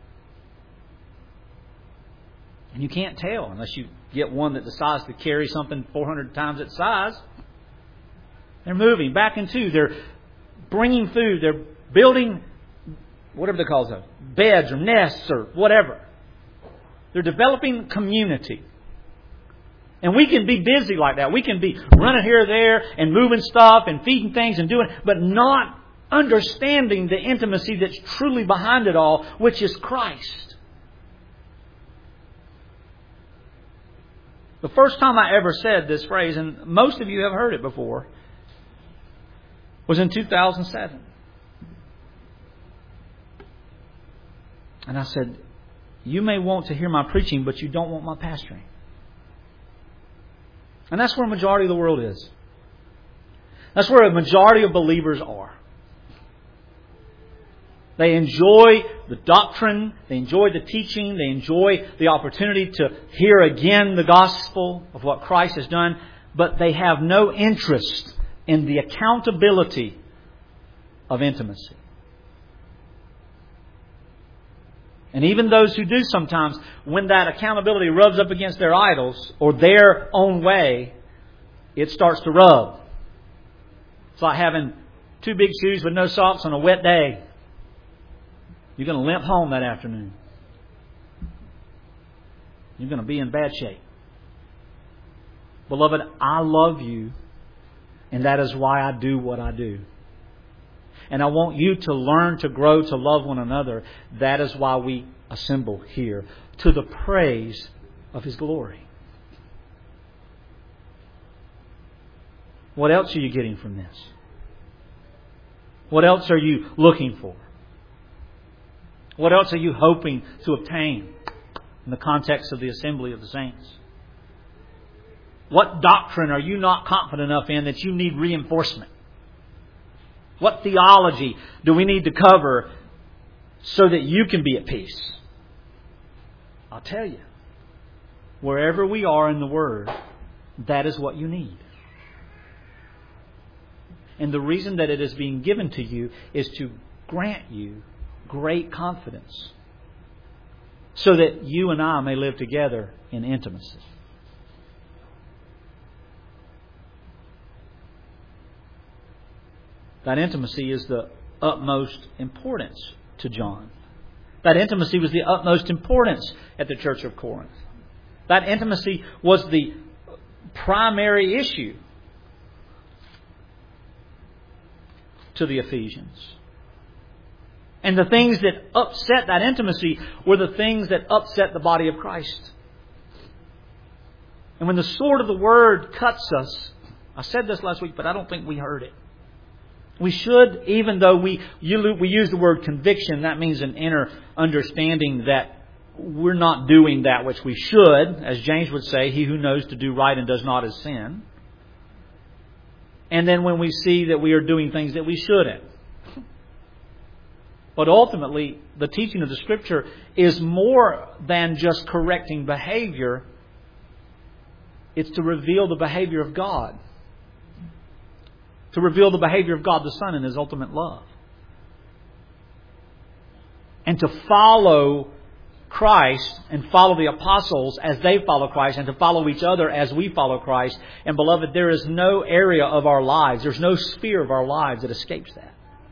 S1: And you can't tell unless you get one that decides to carry something four hundred times its size. They're moving back and two. They're bringing food. They're building whatever they call it, beds or nests or whatever. They're developing community. And we can be busy like that. We can be running here or there and moving stuff and feeding things and doing, but not understanding the intimacy that's truly behind it all, which is Christ. The first time I ever said this phrase, and most of you have heard it before, was in two thousand seven. And I said, you may want to hear my preaching, but you don't want my pastoring. And that's where a majority of the world is. That's where a majority of believers are. They enjoy the doctrine, they enjoy the teaching, they enjoy the opportunity to hear again the gospel of what Christ has done, but they have no interest in the accountability of intimacy. And even those who do sometimes, when that accountability rubs up against their idols or their own way, it starts to rub. It's like having two big shoes with no socks on a wet day. You're going to limp home that afternoon. You're going to be in bad shape. Beloved, I love you, and that is why I do what I do. And I want you to learn to grow to love one another. That is why we assemble here, to the praise of His glory. What else are you getting from this? What else are you looking for? What else are you hoping to obtain in the context of the assembly of the saints? What doctrine are you not confident enough in that you need reinforcement? What theology do we need to cover so that you can be at peace? I'll tell you, wherever we are in the Word, that is what you need. And the reason that it is being given to you is to grant you great confidence so that you and I may live together in intimacy. That intimacy is the utmost importance to John. That intimacy was the utmost importance at the church of Corinth. That intimacy was the primary issue to the Ephesians. And the things that upset that intimacy were the things that upset the body of Christ. And when the sword of the Word cuts us, I said this last week, but I don't think we heard it. We should, even though we we use the word conviction, that means an inner understanding that we're not doing that which we should. As James would say, he who knows to do right and does not is sin. And then when we see that we are doing things that we shouldn't. But ultimately, the teaching of the Scripture is more than just correcting behavior. It's to reveal the behavior of God. To reveal the behavior of God the Son in His ultimate love. And to follow Christ and follow the apostles as they follow Christ, and to follow each other as we follow Christ. And beloved, there is no area of our lives, there's no sphere of our lives that escapes that.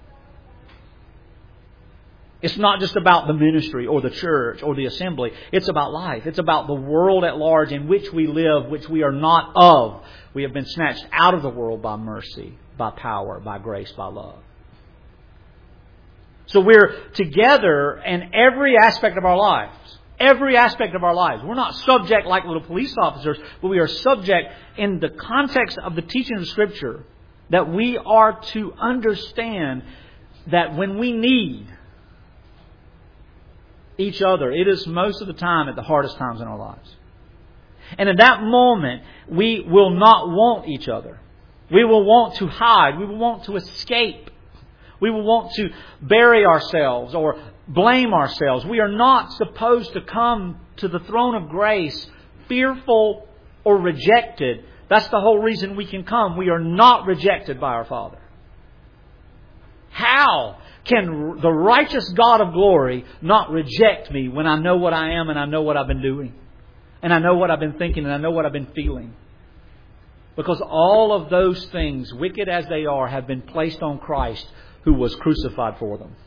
S1: It's not just about the ministry or the church or the assembly. It's about life. It's about the world at large in which we live, which we are not of. We have been snatched out of the world by mercy. by power, by grace, by love. So we're together in every aspect of our lives. Every aspect of our lives. We're not subject like little police officers, but we are subject in the context of the teaching of Scripture, that we are to understand that when we need each other, it is most of the time at the hardest times in our lives. And in that moment, we will not want each other. We will want to hide. We will want to escape. We will want to bury ourselves or blame ourselves. We are not supposed to come to the throne of grace fearful or rejected. That's the whole reason we can come. We are not rejected by our Father. How can the righteous God of glory not reject me when I know what I am and I know what I've been doing? And I know what I've been thinking and I know what I've been feeling? Because all of those things, wicked as they are, have been placed on Christ, who was crucified for them.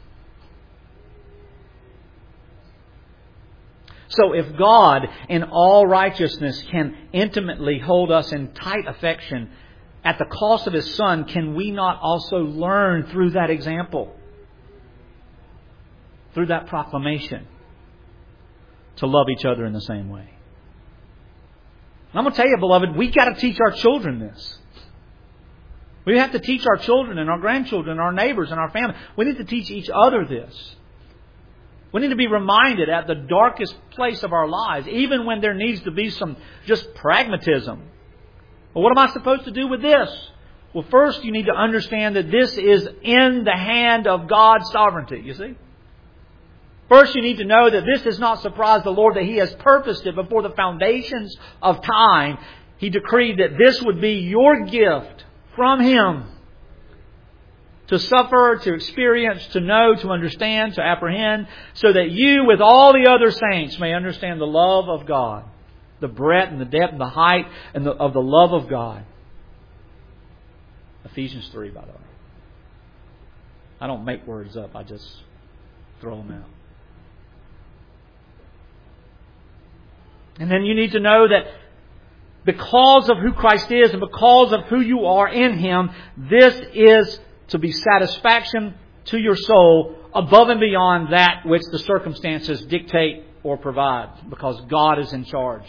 S1: So if God in all righteousness can intimately hold us in tight affection at the cost of His Son, can we not also learn through that example, through that proclamation, to love each other in the same way? And I'm going to tell you, beloved, we've got to teach our children this. We have to teach our children and our grandchildren and our neighbors and our family. We need to teach each other this. We need to be reminded at the darkest place of our lives, even when there needs to be some just pragmatism. Well, what am I supposed to do with this? Well, first you need to understand that this is in the hand of God's sovereignty, you see. First you need to know that this does not surprise the Lord, that He has purposed it before the foundations of time. He decreed that this would be your gift from Him. To suffer, to experience, to know, to understand, to apprehend, so that you with all the other saints may understand the love of God. The breadth and the depth and the height and the, of the love of God. Ephesians three, by the way. I don't make words up. I just throw them out. And then you need to know that because of who Christ is and because of who you are in Him, this is to be satisfaction to your soul above and beyond that which the circumstances dictate or provide, because God is in charge.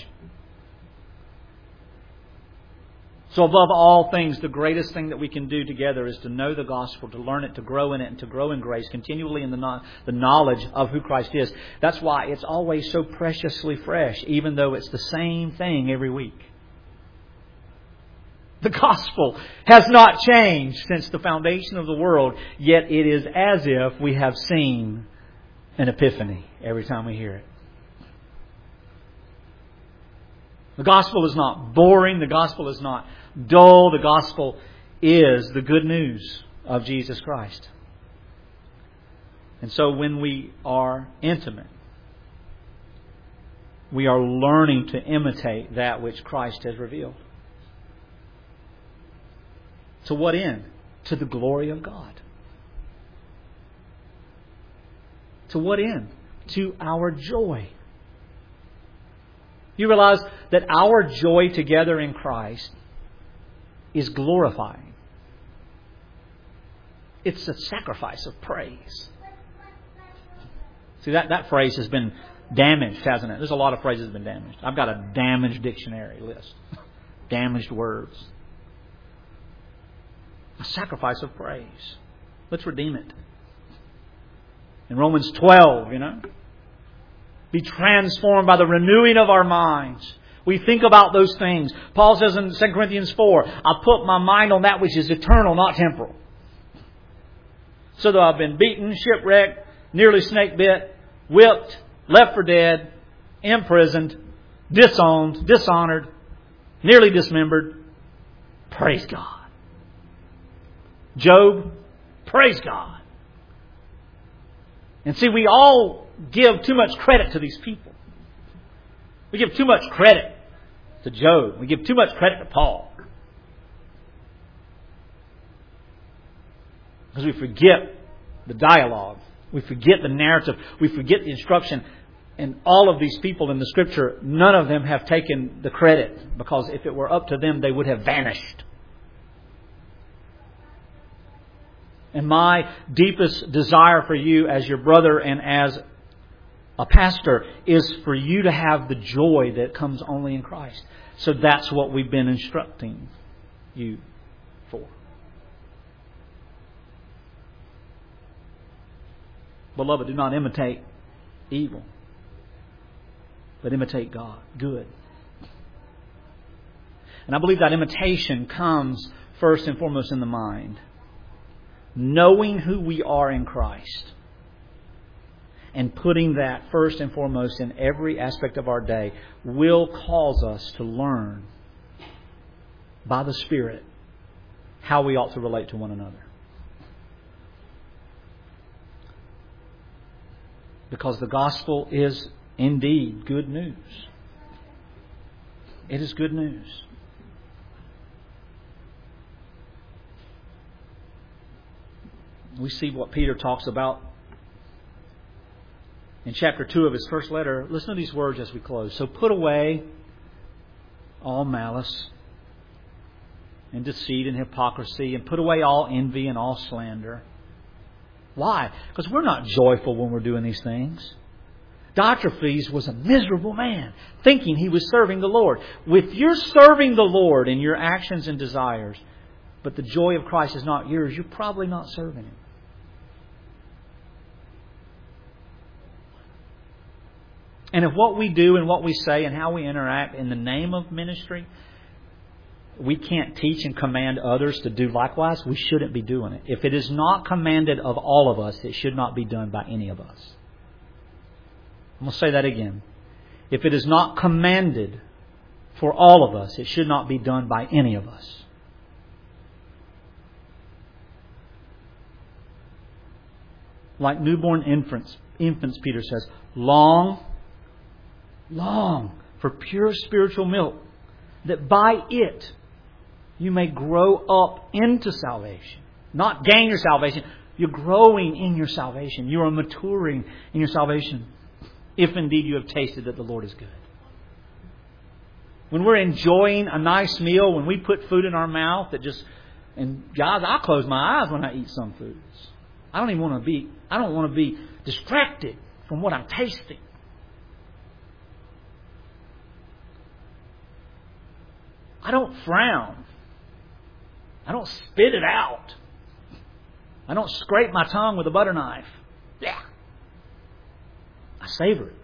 S1: So above all things, the greatest thing that we can do together is to know the gospel, to learn it, to grow in it, and to grow in grace, continually in the, no- the knowledge of who Christ is. That's why it's always so preciously fresh, even though it's the same thing every week. The gospel has not changed since the foundation of the world, yet it is as if we have seen an epiphany every time we hear it. The gospel is not boring. The gospel is not dull. The gospel is the good news of Jesus Christ. And so when we are intimate, we are learning to imitate that which Christ has revealed. To what end? To the glory of God. To what end? To our joy. You realize that our joy together in Christ is glorifying. It's a sacrifice of praise. See, that, that phrase has been damaged, hasn't it? There's a lot of phrases that have been damaged. I've got a damaged dictionary list. Damaged words. A sacrifice of praise. Let's redeem it. In Romans twelve, you know. Be transformed by the renewing of our minds. We think about those things. Paul says in Second Corinthians four, I put my mind on that which is eternal, not temporal. So though I've been beaten, shipwrecked, nearly snake bit, whipped, left for dead, imprisoned, disowned, dishonored, nearly dismembered, praise God. Job, praise God. And see, we all give too much credit to these people. We give too much credit to Job. We give too much credit to Paul. Because we forget the dialogue. We forget the narrative. We forget the instruction. And all of these people in the Scripture, none of them have taken the credit. Because if it were up to them, they would have vanished. And my deepest desire for you as your brother and as a pastor is for you to have the joy that comes only in Christ. So that's what we've been instructing you for. Beloved, do not imitate evil, but imitate God, good. And I believe that imitation comes first and foremost in the mind. Knowing who we are in Christ and putting that first and foremost in every aspect of our day will cause us to learn by the Spirit how we ought to relate to one another. Because the gospel is indeed good news. It is good news. We see what Peter talks about in chapter two of his first letter. Listen to these words as we close. So put away all malice and deceit and hypocrisy, and put away all envy and all slander. Why? Because we're not joyful when we're doing these things. Diotrephes was a miserable man, thinking he was serving the Lord. If you're serving the Lord in your actions and desires, but the joy of Christ is not yours, you're probably not serving Him. And if what we do and what we say and how we interact in the name of ministry, we can't teach and command others to do likewise, we shouldn't be doing it. If it is not commanded of all of us, it should not be done by any of us. I'm going to say that again. If it is not commanded for all of us, it should not be done by any of us. Like newborn infants, infants, Peter says, long, long for pure spiritual milk, that by it you may grow up into salvation. Not gain your salvation. You're growing in your salvation. You are maturing in your salvation. If indeed you have tasted that the Lord is good. When we're enjoying a nice meal, when we put food in our mouth that just... And guys, I close my eyes when I eat some foods. I don't even want to be... I don't want to be distracted from what I'm tasting. I don't frown. I don't spit it out. I don't scrape my tongue with a butter knife. Yeah. I savor it.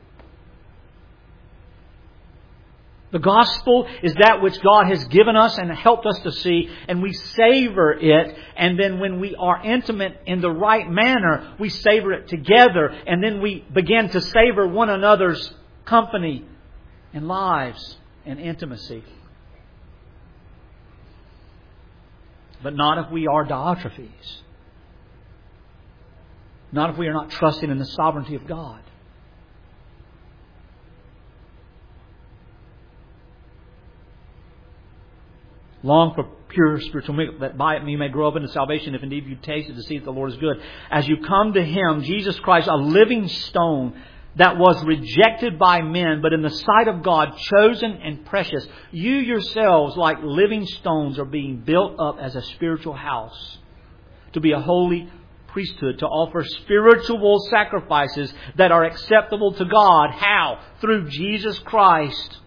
S1: The gospel is that which God has given us and helped us to see, and we savor it. And then when we are intimate in the right manner, we savor it together. And then we begin to savor one another's company and lives and intimacy. But not if we are Diotrephes. Not if we are not trusting in the sovereignty of God. Long for pure spiritual milk, that by it you may grow up into salvation, if indeed you tasted to see that the Lord is good. As you come to Him, Jesus Christ, a living stone that was rejected by men, but in the sight of God, chosen and precious. You yourselves, like living stones, are being built up as a spiritual house, to be a holy priesthood, to offer spiritual sacrifices that are acceptable to God. How? Through Jesus Christ.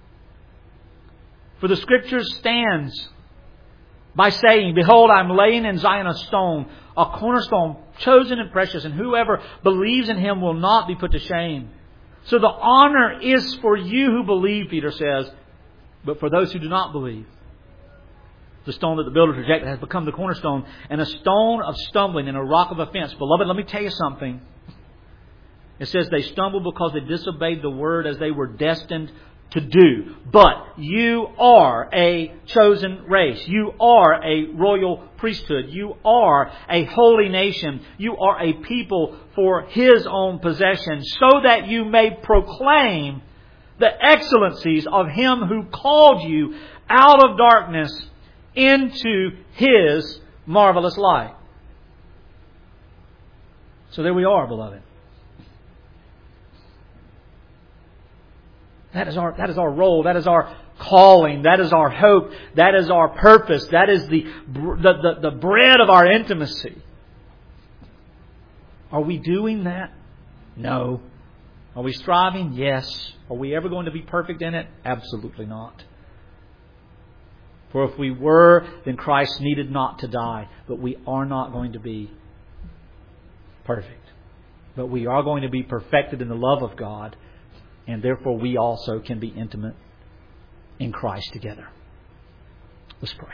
S1: For the Scripture stands by saying, behold, I am laying in Zion a stone, a cornerstone, chosen and precious, and whoever believes in Him will not be put to shame. So the honor is for you who believe, Peter says, but for those who do not believe. The stone that the builders rejected has become the cornerstone, and a stone of stumbling and a rock of offense. Beloved, let me tell you something. It says they stumbled because they disobeyed the word as they were destined to do. But you are a chosen race. You are a royal priesthood. You are a holy nation. You are a people for His own possession, so that you may proclaim the excellencies of Him who called you out of darkness into His marvelous light. So there we are, beloved. That is our, that is our role. That is our calling. That is our hope. That is our purpose. That is the, the, the, the bread of our intimacy. Are we doing that? No. Are we striving? Yes. Are we ever going to be perfect in it? Absolutely not. For if we were, then Christ needed not to die. But we are not going to be perfect. But we are going to be perfected in the love of God. And therefore we also can be intimate in Christ together. Let's pray.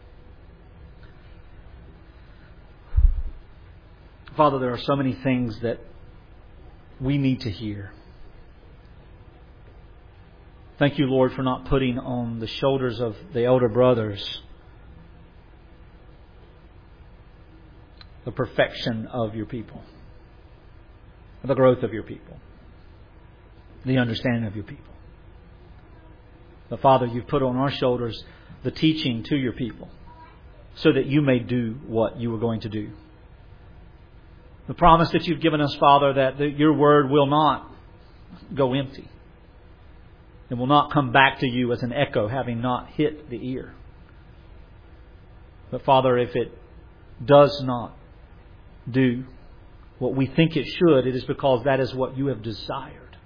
S1: Father, there are so many things that we need to hear. Thank you, Lord, for not putting on the shoulders of the elder brothers the perfection of your people, the growth of your people, the understanding of your people. But Father, you've put on our shoulders the teaching to your people so that you may do what you were going to do. The promise that you've given us, Father, that the, your word will not go empty. It will not come back to you as an echo having not hit the ear. But Father, if it does not do what we think it should, it is because that is what you have desired.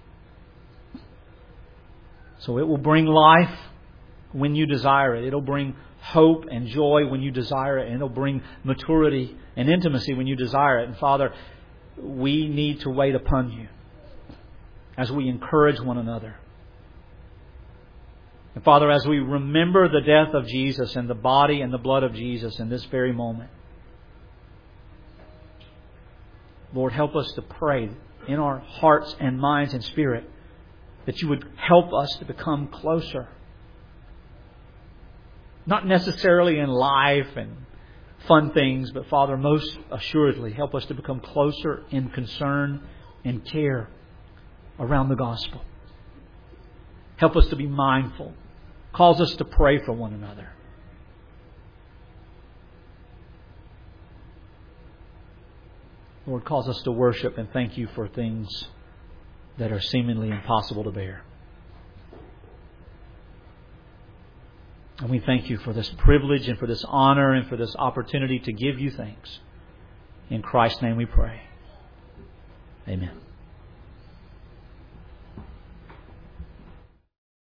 S1: So it will bring life when you desire it. It'll bring hope and joy when you desire it. And it'll bring maturity and intimacy when you desire it. And Father, we need to wait upon you as we encourage one another. And Father, as we remember the death of Jesus and the body and the blood of Jesus in this very moment, Lord, help us to pray in our hearts and minds and spirit that you would help us to become closer. Not necessarily in life and fun things, but Father, most assuredly, help us to become closer in concern and care around the gospel. Help us to be mindful. Cause us to pray for one another. Lord, cause us to worship and thank you for things that are seemingly impossible to bear. And we thank you for this privilege and for this honor and for this opportunity to give you thanks. In Christ's name we pray. Amen.